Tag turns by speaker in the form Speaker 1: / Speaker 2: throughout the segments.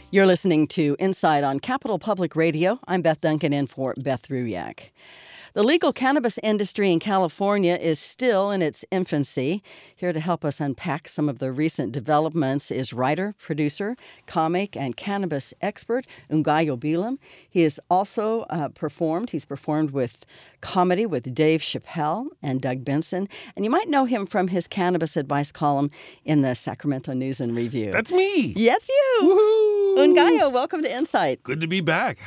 Speaker 1: You're listening to Inside on Capital Public Radio. I'm Beth Duncan in for Beth Ruyak. The legal cannabis industry in California is still in its infancy. Here to help us unpack some of the recent developments is writer, producer, comic, and cannabis expert Ungayo Bilam. He has also performed. He's performed with comedy with Dave Chappelle and Doug Benson. And you might know him from his cannabis advice column in the Sacramento News and Review.
Speaker 2: That's me.
Speaker 1: Yes, you.
Speaker 2: Woohoo.
Speaker 1: Ungayo, welcome to Insight.
Speaker 2: Good to be back.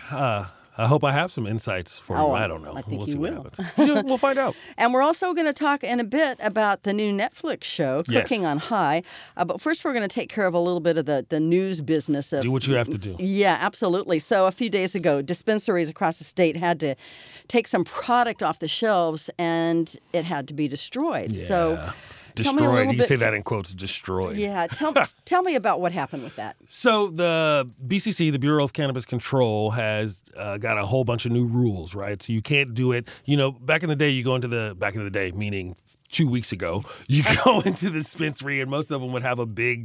Speaker 2: I hope I have some insights for you. I don't know.
Speaker 1: I think
Speaker 2: we'll
Speaker 1: you
Speaker 2: see
Speaker 1: will.
Speaker 2: What happens. We'll find out.
Speaker 1: And we're also going to talk in a bit about the new Netflix show, Cooking on High. But first, we're going to take care of a little bit of the news business.
Speaker 2: Do what you have to do.
Speaker 1: Yeah, absolutely. So a few days ago, dispensaries across the state had to take some product off the shelves, and it had to be destroyed.
Speaker 2: Yeah.
Speaker 1: So
Speaker 2: destroyed. You say that in quotes, destroyed.
Speaker 1: Yeah. Tell me about what happened with that.
Speaker 2: So the BCC, the Bureau of Cannabis Control, has got a whole bunch of new rules, right? So you can't do it. You know, back in the day, meaning 2 weeks ago, you go into the dispensary and most of them would have a big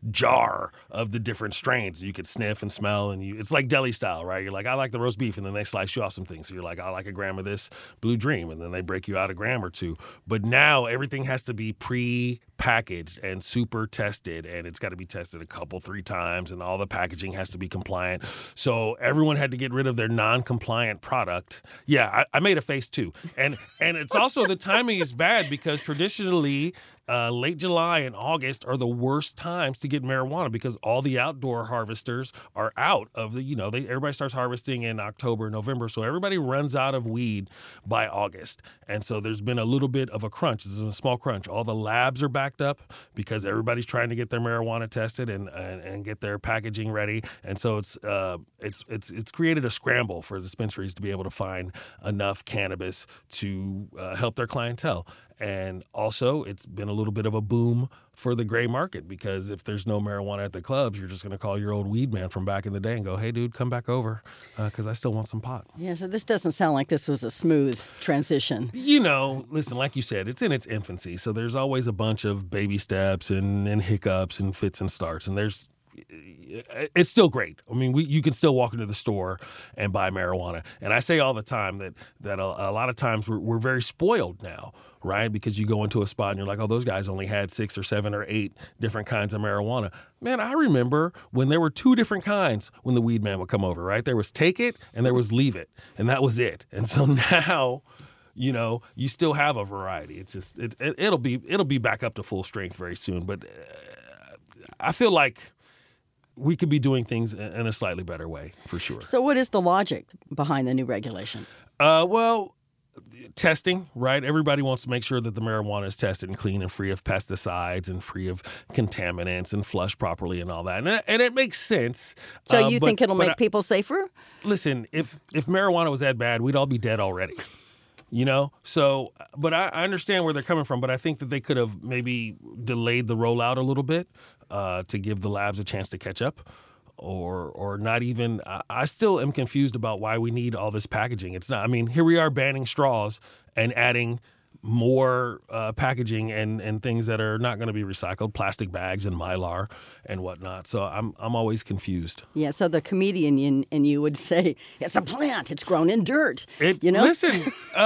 Speaker 2: jar of the different strains you could sniff and smell. And it's like deli style, right? You're like, I like the roast beef. And then they slice you off some things. So you're like, I like a gram of this Blue Dream. And then they break you out a gram or two. But now everything has to be pre-packaged and super tested. And it's got to be tested a couple, 3 times. And all the packaging has to be compliant. So everyone had to get rid of their non-compliant product. Yeah, I made a face too. And it's also the timing is bad because traditionally, late July and August are the worst times to get marijuana because all the outdoor harvesters are out of the, everybody starts harvesting in October, November. So everybody runs out of weed by August. And so there's been a little bit of a crunch. This is a small crunch. All the labs are backed up because everybody's trying to get their marijuana tested and get their packaging ready. And so it's created a scramble for dispensaries to be able to find enough cannabis to help their clientele. And also, it's been a little bit of a boom for the gray market because if there's no marijuana at the clubs, you're just going to call your old weed man from back in the day and go, hey, dude, come back over because I still want some pot.
Speaker 1: Yeah, so this doesn't sound like this was a smooth transition.
Speaker 2: Listen, like you said, it's in its infancy. So there's always a bunch of baby steps and hiccups and fits and starts. And it's still great. I mean, you can still walk into the store and buy marijuana. And I say all the time that a lot of times we're very spoiled now, right? Because you go into a spot and you're like, oh, those guys only had 6 or 7 or 8 different kinds of marijuana. Man, I remember when there were 2 different kinds when the weed man would come over, right? There was take it and there was leave it. And that was it. And so now, you still have a variety. It's just, it'll be back up to full strength very soon. But I feel like we could be doing things in a slightly better way, for sure.
Speaker 1: So what is the logic behind the new regulation?
Speaker 2: Well, testing, right? Everybody wants to make sure that the marijuana is tested and clean and free of pesticides and free of contaminants and flushed properly and all that. And it makes sense.
Speaker 1: So you think it'll make people safer?
Speaker 2: Listen, if marijuana was that bad, we'd all be dead already. So, but I understand where they're coming from, but I think that they could have maybe delayed the rollout a little bit to give the labs a chance to catch up or not even. I still am confused about why we need all this packaging. It's not, here we are banning straws and adding more packaging and things that are not going to be recycled, plastic bags and Mylar and whatnot. So I'm always confused.
Speaker 1: Yeah, so the comedian in you would say, it's a plant, it's grown in dirt.
Speaker 2: Listen,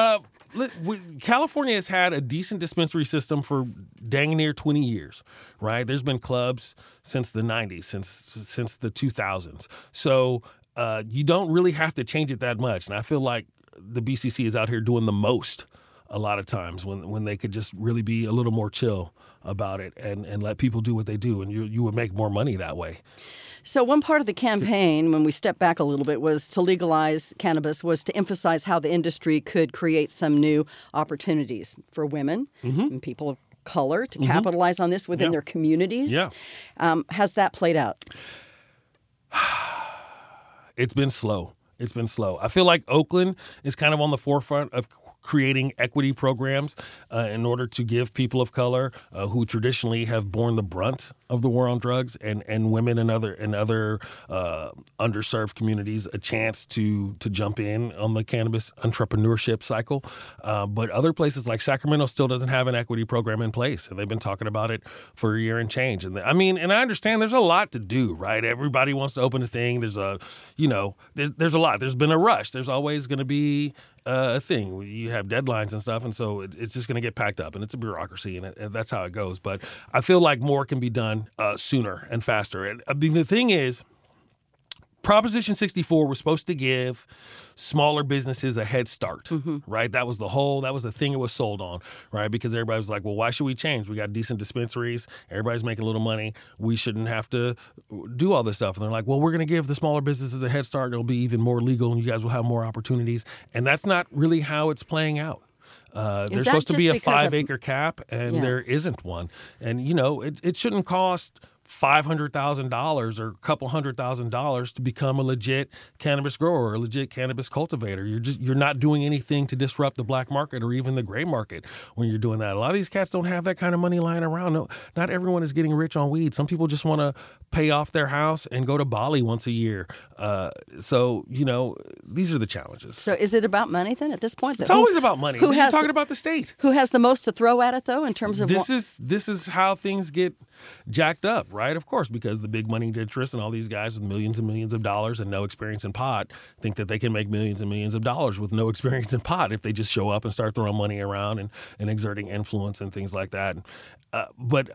Speaker 2: California has had a decent dispensary system for dang near 20 years, right? There's been clubs since the 90s, since the 2000s. So you don't really have to change it that much. And I feel like the BCC is out here doing the most a lot of times when they could just really be a little more chill about it and let people do what they do. And you would make more money that way.
Speaker 1: So one part of the campaign, when we step back a little bit, was to legalize cannabis, was to emphasize how the industry could create some new opportunities for women and people of color to capitalize on this within their communities.
Speaker 2: Yeah.
Speaker 1: Has that played out?
Speaker 2: It's been slow. I feel like Oakland is kind of on the forefront of creating equity programs in order to give people of color who traditionally have borne the brunt of the war on drugs and women and other underserved communities a chance to jump in on the cannabis entrepreneurship cycle. But other places like Sacramento still doesn't have an equity program in place, and they've been talking about it for a year and change. And I understand there's a lot to do, right? Everybody wants to open a thing. There's a lot. There's been a rush. There's always going to be a thing. You have deadlines and stuff, and so it's just going to get packed up, and it's a bureaucracy, and that's how it goes. But I feel like more can be done sooner and faster. And the thing is, Proposition 64 was supposed to give smaller businesses a head start, right? That was the thing it was sold on, right? Because everybody was like, well, why should we change? We got decent dispensaries. Everybody's making a little money. We shouldn't have to do all this stuff. And they're like, well, we're going to give the smaller businesses a head start. It'll be even more legal, and you guys will have more opportunities. And that's not really how it's playing out. There's supposed to be a 5-acre cap, and there isn't one. And, it shouldn't cost $500,000 or a couple $100,000 to become a legit cannabis grower or a legit cannabis cultivator. You're not doing anything to disrupt the black market or even the gray market when you're doing that. A lot of these cats don't have that kind of money lying around. No, not everyone is getting rich on weed. Some people just want to pay off their house and go to Bali once a year. So these are the challenges.
Speaker 1: So is it about money then at this point?
Speaker 2: It's always about money. You're talking about the state.
Speaker 1: Who has the most to throw at it though in terms of
Speaker 2: this is how things get jacked up, right? Of course, because the big money interests and all these guys with millions and millions of dollars and no experience in pot think that they can make millions and millions of dollars with no experience in pot if they just show up and start throwing money around and exerting influence and things like that. But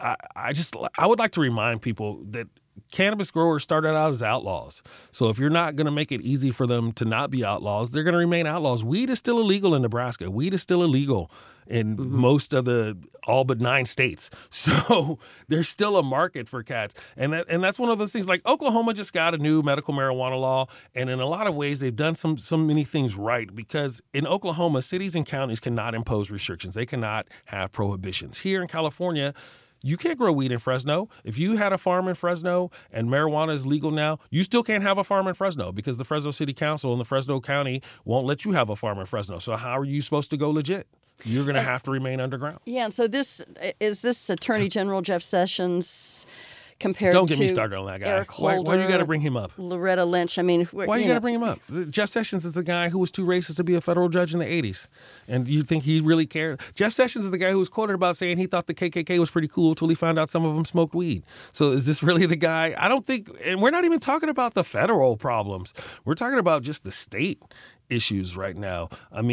Speaker 2: I would like to remind people that cannabis growers started out as outlaws. So if you're not going to make it easy for them to not be outlaws, they're going to remain outlaws. Weed is still illegal in Nebraska. Weed is still illegal in most of the all but 9 states. So there's still a market for cats. And that's one of those things. Like Oklahoma just got a new medical marijuana law. And in a lot of ways, they've done so many things right, because in Oklahoma, cities and counties cannot impose restrictions. They cannot have prohibitions. Here in California, you can't grow weed in Fresno. If you had a farm in Fresno and marijuana is legal now, you still can't have a farm in Fresno because the Fresno City Council and the Fresno County won't let you have a farm in Fresno. So how are you supposed to go legit? You're going to have to remain underground.
Speaker 1: Yeah, and so this Attorney General Jeff Sessions compared
Speaker 2: Don't get
Speaker 1: to
Speaker 2: me started on that guy.
Speaker 1: Eric Holder,
Speaker 2: why you got to bring him up?
Speaker 1: Loretta Lynch.
Speaker 2: Why you got to bring him up? Jeff Sessions is the guy who was too racist to be a federal judge in the 80s. And you think he really cared? Jeff Sessions is the guy who was quoted about saying he thought the KKK was pretty cool until he found out some of them smoked weed. So is this really the guy? I don't think, and we're not even talking about the federal problems. We're talking about just the state issues right now.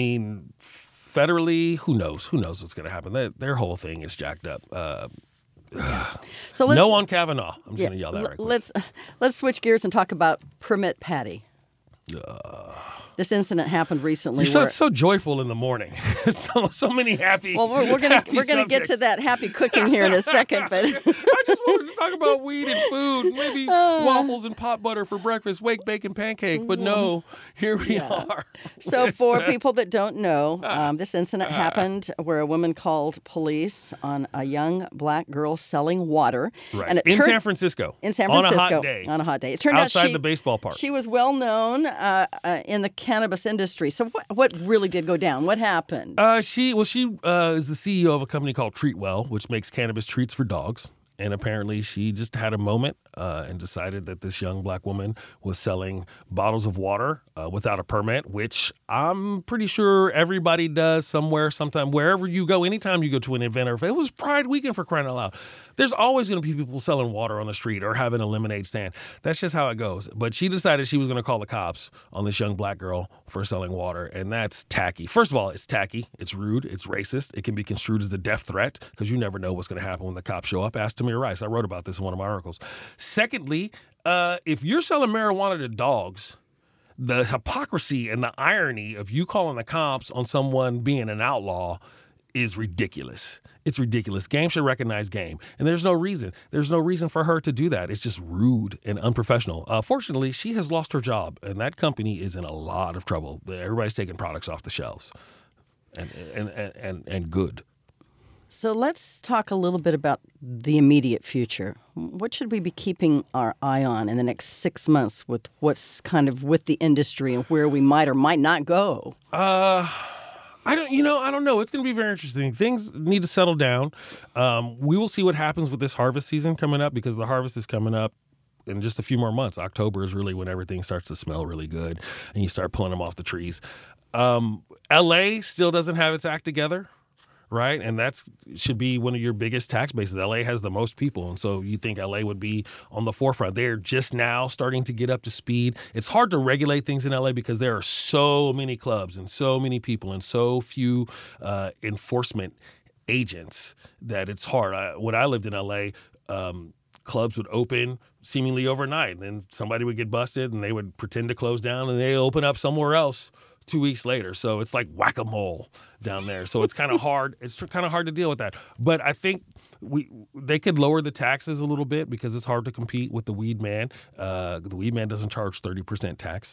Speaker 2: Federally, who knows? Who knows what's going to happen? Their whole thing is jacked up.
Speaker 1: So
Speaker 2: no on Kavanaugh. I'm just going to yell that right quick.
Speaker 1: Let's switch gears and talk about Permit Patty. This incident happened recently.
Speaker 2: You're so joyful in the morning. so many happy.
Speaker 1: Well, we're gonna get to that happy cooking here in a second, but
Speaker 2: I just wanted to talk about weed and food, maybe waffles and pot butter for breakfast, wake, bacon, pancake. But no, here we are.
Speaker 1: So for people that don't know, this incident happened where a woman called police on a young black girl selling water,
Speaker 2: right?
Speaker 1: And
Speaker 2: in San Francisco.
Speaker 1: On
Speaker 2: a hot day.
Speaker 1: On a hot day. It turned
Speaker 2: outside
Speaker 1: out
Speaker 2: the baseball park.
Speaker 1: She was well known in the cannabis industry. So what really did go down? What happened?
Speaker 2: She is the CEO of a company called Treatwell, which makes cannabis treats for dogs. And apparently she just had a moment and decided that this young black woman was selling bottles of water without a permit, which I'm pretty sure everybody does somewhere, sometime, wherever you go. Anytime you go to an event, or if it was Pride Weekend for crying out loud, there's always going to be people selling water on the street or having a lemonade stand. That's just how it goes. But she decided she was going to call the cops on this young black girl for selling water, and that's tacky. First of all, it's tacky. It's rude. It's racist. It can be construed as a death threat because you never know what's going to happen when the cops show up. Ask Tamir Rice. I wrote about this in one of my articles. Secondly, if you're selling marijuana to dogs, the hypocrisy and the irony of you calling the cops on someone being an outlaw is ridiculous. It's ridiculous. Game should recognize game. And there's no reason. There's no reason for her to do that. It's just rude and unprofessional. Fortunately, she has lost her job, and that company is in a lot of trouble. Everybody's taking products off the shelves. And good.
Speaker 1: So let's talk a little bit about the immediate future. What should we be keeping our eye on in the next 6 months with what's kind of with the industry and where we might or might not go?
Speaker 2: I I don't know. It's going to be very interesting. Things need to settle down. We will see what happens with this harvest season coming up, because the harvest is coming up in just a few more months. October is really when everything starts to smell really good and you start pulling them off the trees. LA still doesn't have its act together, right? And that should be one of your biggest tax bases. LA has the most people, and so you think LA would be on the forefront. They're just now starting to get up to speed. It's hard to regulate things in LA because there are so many clubs and so many people and so few enforcement agents that it's hard. When I lived in LA, clubs would open seemingly overnight, and then somebody would get busted and they would pretend to close down and they open up somewhere else 2 weeks later. So it's like whack-a-mole down there. So it's kind of hard. It's kind of hard to deal with that. But I think they could lower the taxes a little bit because it's hard to compete with the weed man. The weed man doesn't charge 30% tax.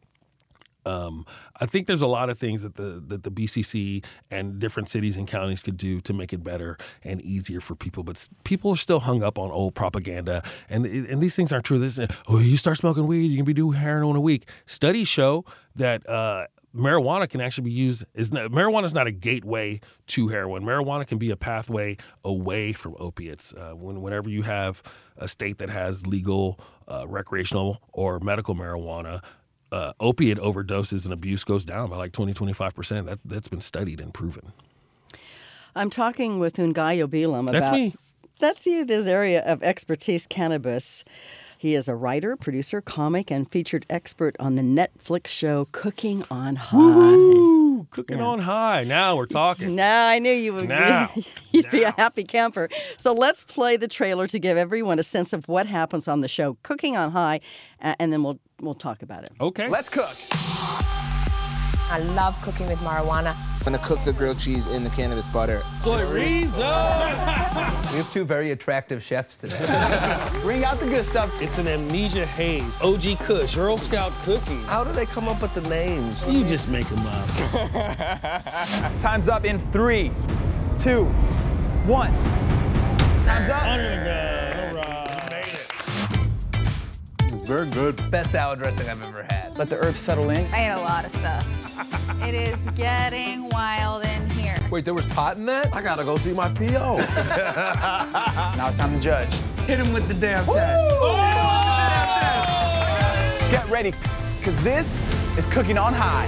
Speaker 2: I think there's a lot of things that the BCC and different cities and counties could do to make it better and easier for people. But people are still hung up on old propaganda, and these things aren't true. You start smoking weed, you can be doing heroin in a week. Studies show that marijuana can actually be used. Marijuana is not a gateway to heroin. Marijuana can be a pathway away from opiates. Whenever you have a state that has legal recreational or medical marijuana, opiate overdoses and abuse goes down by like 20-25%. That's been studied and proven.
Speaker 1: I'm talking with Ngaio Bilam about...
Speaker 2: That's me.
Speaker 1: That's you, this area of expertise, cannabis. He is a writer, producer, comic, and featured expert on the Netflix show Cooking on High.
Speaker 2: Woo-hoo! Cooking on High. Now we're talking.
Speaker 1: Now I knew you would be a happy camper. So let's play the trailer to give everyone a sense of what happens on the show Cooking on High, and then we'll talk about it.
Speaker 2: Okay.
Speaker 3: Let's cook.
Speaker 4: I love cooking with marijuana.
Speaker 5: I'm gonna cook the grilled cheese in the cannabis butter.
Speaker 2: Chorizo!
Speaker 3: We have two very attractive chefs today. Bring out the good stuff.
Speaker 2: It's an Amnesia Haze, OG Kush, Girl Scout cookies.
Speaker 3: How do they come up with the names?
Speaker 2: You just make them up.
Speaker 6: Time's up in 3, 2, 1. Time's up.
Speaker 2: Under the gun. All right. You made it.
Speaker 5: It's very good.
Speaker 3: Best salad dressing I've ever had.
Speaker 6: Let the herbs settle in.
Speaker 7: I ate a lot of stuff. It is getting wild in here.
Speaker 3: Wait, there was pot in that?
Speaker 5: I gotta go see my P.O.
Speaker 6: Now it's time to judge.
Speaker 3: Hit him with the damn tag.
Speaker 6: Get ready, because this is Cooking on High.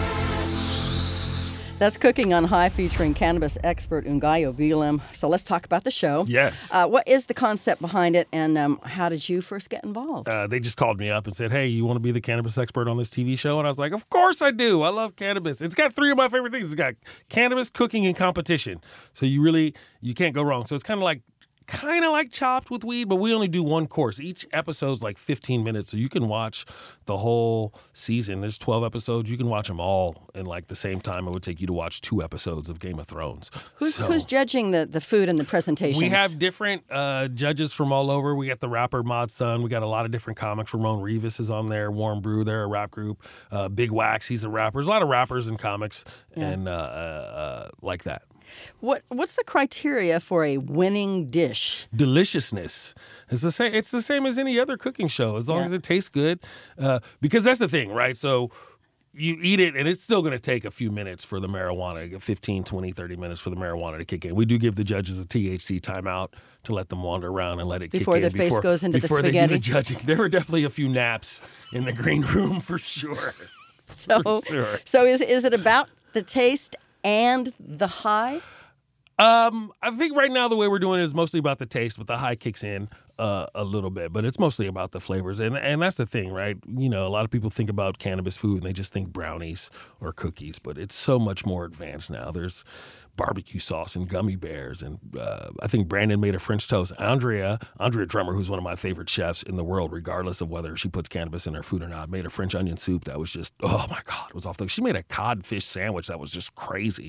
Speaker 1: That's Cooking on High, featuring cannabis expert Ngaio Bilam. So let's talk about the show.
Speaker 2: Yes.
Speaker 1: What is the concept behind it, and how did you first get involved?
Speaker 2: They just called me up and said, hey, you want to be the cannabis expert on this TV show? And I was like, of course I do. I love cannabis. It's got 3 of my favorite things. It's got cannabis, cooking, and competition. So you can't go wrong. So it's kind of like Chopped with weed, but we only do one course. Each episode's like 15 minutes, so you can watch the whole season. There's 12 episodes. You can watch them all in like the same time it would take you to watch 2 episodes of Game of Thrones.
Speaker 1: Who's judging the food and the presentations?
Speaker 2: We have different judges from all over. We got the rapper Mod Sun. We got a lot of different comics. Ramon Rivas is on there. Warren Brew, they're a rap group. Big Wax, he's a rapper. There's a lot of rappers and comics and like that.
Speaker 1: What's the criteria for a winning dish?
Speaker 2: Deliciousness. It's the same as any other cooking show, as long as it tastes good. Because that's the thing, right? So you eat it, and it's still going to take a few minutes for the marijuana, 15, 20, 30 minutes for the marijuana to kick in. We do give the judges a THC timeout to let them wander around and let it
Speaker 1: before
Speaker 2: kick in.
Speaker 1: Before their face goes into the spaghetti.
Speaker 2: Before they do the judging. There were definitely a few naps in the green room for sure.
Speaker 1: So is it about the taste and the high?
Speaker 2: I think right now the way we're doing it is mostly about the taste, but the high kicks in a little bit. But it's mostly about the flavors, and that's the thing, right? You know, a lot of people think about cannabis food and they just think brownies or cookies, but it's so much more advanced now. There's barbecue sauce and gummy bears, and I think Brandon made a French toast. Andrea Drummer, who's one of my favorite chefs in the world, regardless of whether she puts cannabis in her food or not, made a French onion soup that was just, oh my God, it was off the. She made a codfish sandwich that was just crazy.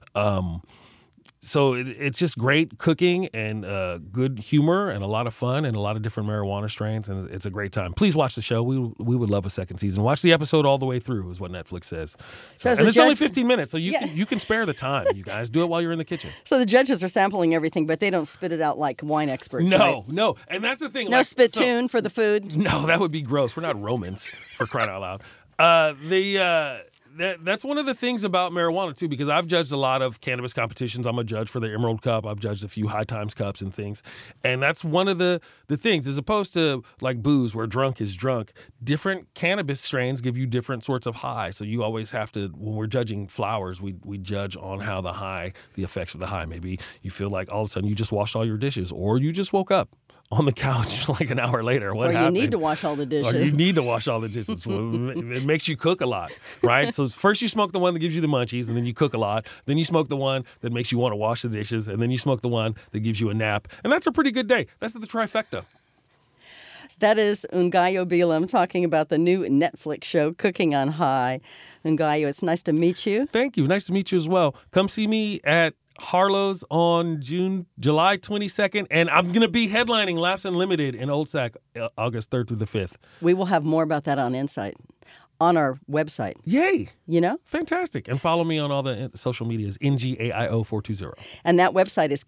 Speaker 2: So it's just great cooking and good humor and a lot of fun and a lot of different marijuana strains, and it's a great time. Please watch the show. We would love a second season. Watch the episode all the way through is what Netflix says. And it's only 15 minutes, so you can spare the time, you guys. Do it while you're in the kitchen. So
Speaker 1: the judges are sampling everything, but they don't spit it out like wine experts.
Speaker 2: No,
Speaker 1: right?
Speaker 2: no. And that's the thing.
Speaker 1: No spittoon for the food?
Speaker 2: No, that would be gross. We're not Romans, for crying out loud. That's one of the things about marijuana, too, because I've judged a lot of cannabis competitions. I'm a judge for the Emerald Cup. I've judged a few High Times Cups and things. And that's one of the things, as opposed to like booze where drunk is drunk, different cannabis strains give you different sorts of high. So you always have to, when we're judging flowers, we judge on how the effects of the high. Maybe you feel like all of a sudden you just washed all your dishes, or you just woke up on the couch like an hour later. What happened?
Speaker 1: Or you need to wash all the dishes.
Speaker 2: Or you need to wash all the dishes. Well, it makes you cook a lot, right? So first you smoke the one that gives you the munchies, and then you cook a lot. Then you smoke the one that makes you want to wash the dishes, and then you smoke the one that gives you a nap. And that's a pretty good day. That's the trifecta.
Speaker 1: That is Ngayo Bilam talking about the new Netflix show, Cooking on High. Ngayo, it's nice to meet you.
Speaker 2: Thank you. Nice to meet you as well. Come see me at Harlow's on July 22nd, and I'm going to be headlining Laughs Unlimited in Old Sac August 3rd through the 5th.
Speaker 1: We will have more about that on Insight, on our website.
Speaker 2: Yay!
Speaker 1: You know?
Speaker 2: Fantastic. And follow me on all the social medias, NGAIO420.
Speaker 1: And that website is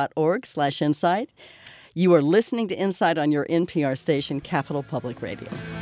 Speaker 1: capradio.org/insight. You are listening to Insight on your NPR station, Capital Public Radio.